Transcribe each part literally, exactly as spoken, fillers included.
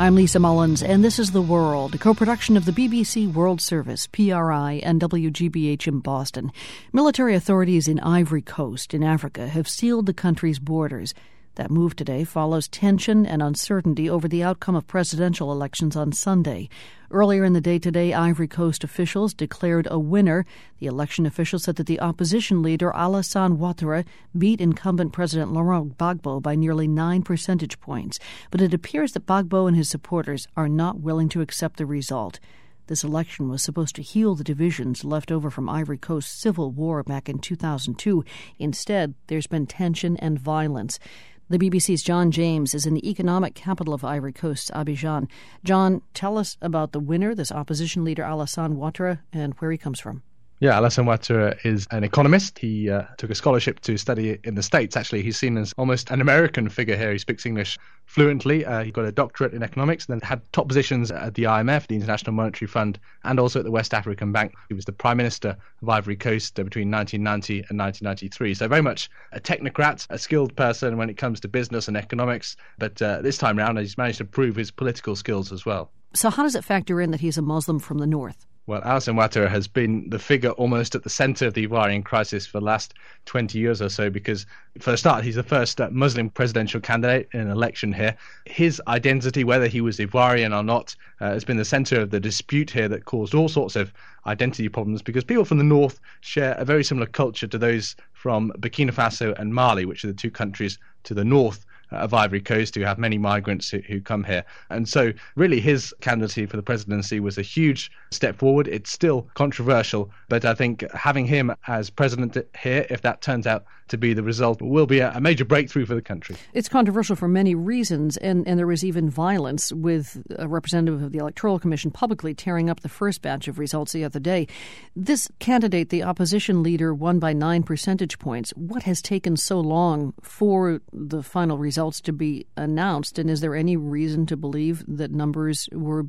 I'm Lisa Mullins, and this is The World, a co-production of the B B C World Service, P R I, and W G B H in Boston. Military authorities in Ivory Coast, in Africa, have sealed the country's borders. That move today follows tension and uncertainty over the outcome of presidential elections on Sunday. Earlier in the day today, Ivory Coast officials declared a winner. The election officials said that the opposition leader, Alassane Ouattara, beat incumbent President Laurent Gbagbo by nearly nine percentage points. But it appears that Gbagbo and his supporters are not willing to accept the result. This election was supposed to heal the divisions left over from Ivory Coast's civil war back in two thousand two. Instead, there's been tension and violence. The B B C's John James is in the economic capital of Ivory Coast, Abidjan. John, tell us about the winner, this opposition leader Alassane Ouattara, and where he comes from. Yeah, Alassane Ouattara is an economist. He uh, took a scholarship to study in the States. Actually, he's seen as almost an American figure here. He speaks English fluently. Uh, he got a doctorate in economics, then had top positions at the I M F, the International Monetary Fund, and also at the West African Bank. He was the Prime Minister of Ivory Coast uh, between nineteen ninety and nineteen ninety-three. So very much a technocrat, a skilled person when it comes to business and economics. But uh, this time round, he's managed to prove his political skills as well. So how does it factor in that he's a Muslim from the north? Well, Alassane Ouattara has been the figure almost at the centre of the Ivorian crisis for the last twenty years or so because, for a start, he's the first uh, Muslim presidential candidate in an election here. His identity, whether he was Ivorian or not, uh, has been the centre of the dispute here that caused all sorts of identity problems because people from the north share a very similar culture to those from Burkina Faso and Mali, which are the two countries to the north of Ivory Coast who have many migrants who, who come here. And so really his candidacy for the presidency was a huge step forward. It's still controversial, but I think having him as president here, if that turns out to be the result, will be a, a major breakthrough for the country. It's controversial for many reasons, and, and there was even violence with a representative of the Electoral Commission publicly tearing up the first batch of results the other day. This candidate, the opposition leader, won by nine percentage points. What has taken so long for the final results to be announced, and is there any reason to believe that numbers were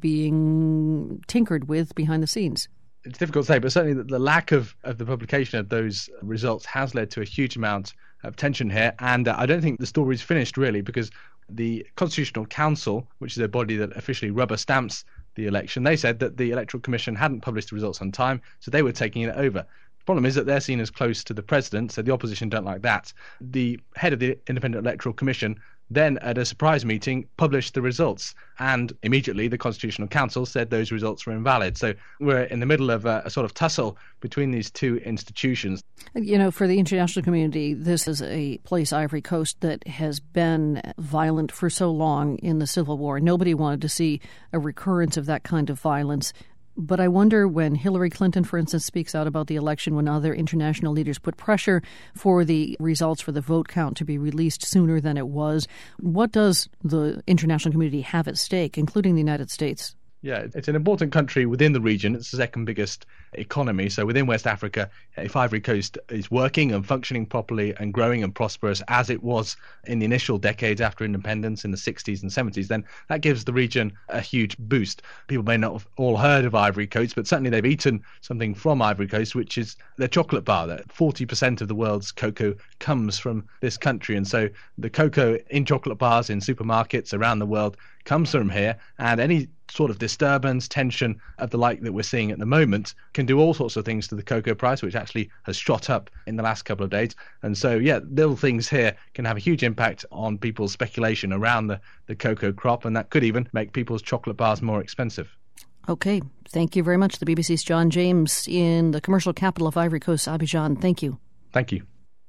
being tinkered with behind the scenes? It's difficult to say, but certainly the lack of, of the publication of those results has led to a huge amount of tension here. And uh, I don't think the story's finished, really, because the Constitutional Council, which is a body that officially rubber stamps the election, they said that the Electoral Commission hadn't published the results on time, so they were taking it over. The problem is that they're seen as close to the president, so the opposition don't like that. The head of the Independent Electoral Commission then, at a surprise meeting, published the results. And immediately, the Constitutional Council said those results were invalid. So we're in the middle of a, a sort of tussle between these two institutions. You know, for the international community, this is a place, Ivory Coast, that has been violent for so long in the Civil War. Nobody wanted to see a recurrence of that kind of violence. But I wonder when Hillary Clinton, for instance, speaks out about the election, when other international leaders put pressure for the results for the vote count to be released sooner than it was, what does the international community have at stake, including the United States? Yeah, it's an important country within the region. It's the second biggest economy. So within West Africa, if Ivory Coast is working and functioning properly and growing and prosperous as it was in the initial decades after independence in the sixties and seventies, then that gives the region a huge boost. People may not have all heard of Ivory Coast, but certainly they've eaten something from Ivory Coast, which is their chocolate bar. That forty percent of the world's cocoa comes from this country. And so the cocoa in chocolate bars in supermarkets around the world comes from here, and any sort of disturbance, tension of the like that we're seeing at the moment can do all sorts of things to the cocoa price, which actually has shot up in the last couple of days. And so, yeah, little things here can have a huge impact on people's speculation around the, the cocoa crop, and that could even make people's chocolate bars more expensive. Okay. Thank you very much. The B B C's John James in the commercial capital of Ivory Coast, Abidjan. Thank you. Thank you.